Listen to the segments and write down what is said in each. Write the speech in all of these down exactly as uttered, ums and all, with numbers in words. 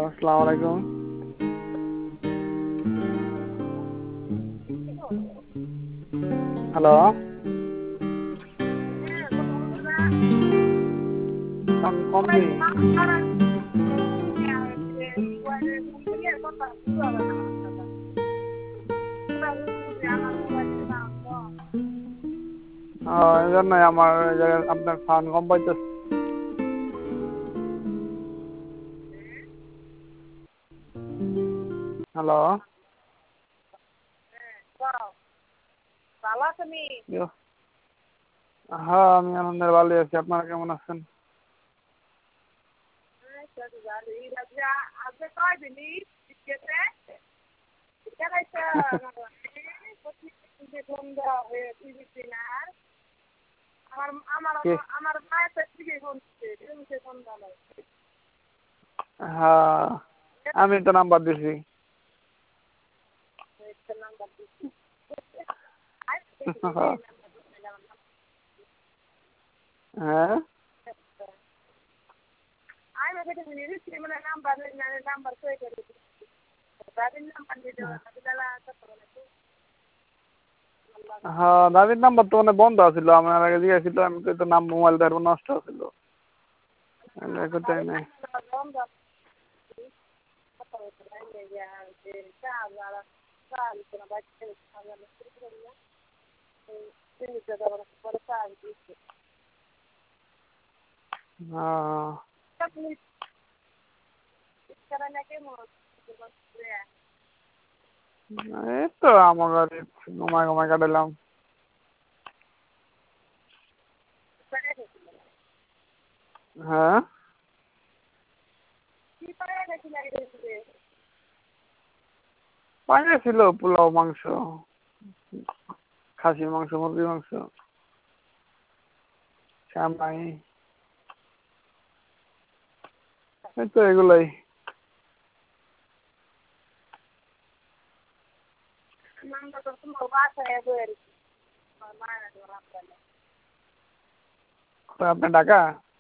আসসালামু আলাইকুম। Hello, sound কম নেই। এই জন্যই আমার এই জায়গায় আপনার সাউন্ড কম পাইতেছে। হ্যালো, হ্যাঁ আমি আনন্দের ভালো আছি। আপনারা কেমন আছেন? হ্যাঁ আমি তো নাম্বার দিছি। হ্যাঁ হ্যাঁ দাবির নাম্বার তো মানে বন্ধ আছিল। আমার আগে দিয়েছিল, আমি তো নাম মোবাইল ধরবো নষ্ট ছিল। নাই হ্যাঁ এই তো আমার বাড়ি ঘুমায় ঘুমায় কাটালাম। হ্যাঁ পাইলে ছিল পোলাও, মাংস, খাসির মাংস, মুরগির মাংস, শ্যামাই, এই তো এগুলাই। আপনি ঢাকা?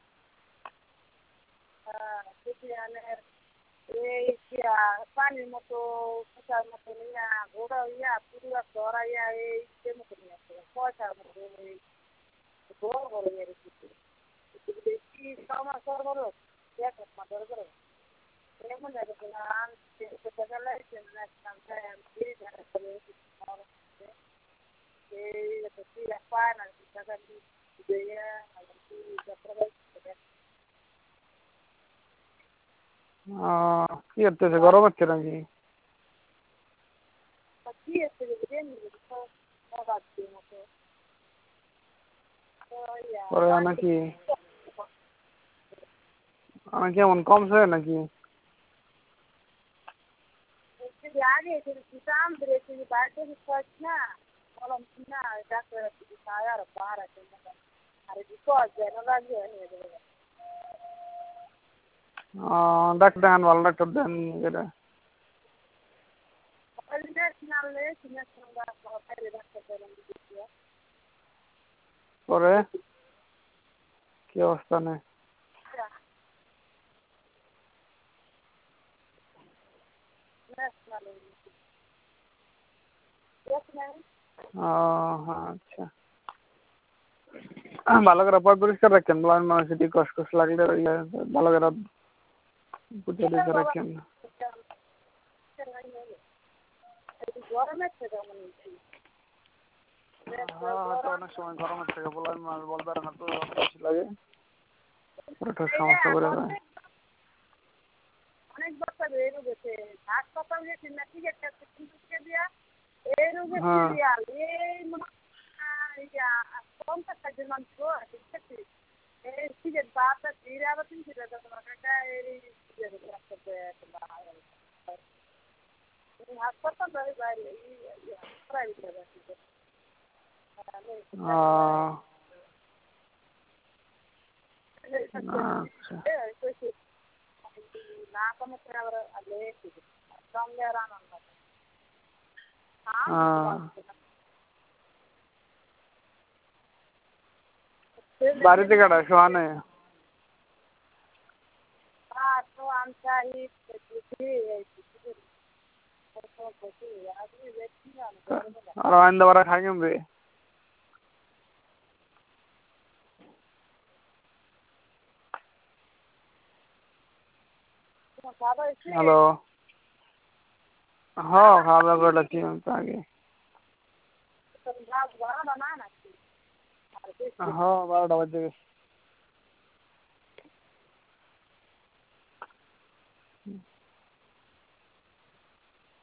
কি করতেছে, গরম হচ্ছে নাকি? পরে নাকি অনেক কেমন কমছে নাকি? ডাক্তার দেখান, ভালো ডাক্তার দেন যেটা। পরে কি অবস্থা নেই? আচ্ছা, ভালো করে পয় পরিষ্কার রাখেন। ব্লাড মানুষ কষ্ট কষ্ট লাগলে ভালো করে বুঝে দেখে রাখেন। অনেক সময় গরমের থেকে ব্লাড মানুষ বলতে পারে না, তো বেশি লাগে, সমস্যা করে যায়। বাড়িতে কাটা শোয়ানে और आइन दोबारा खाएंगे हम भी। हेलो, हाँ खावा कर रखी हूँ आगे। हाँ बारह बजे।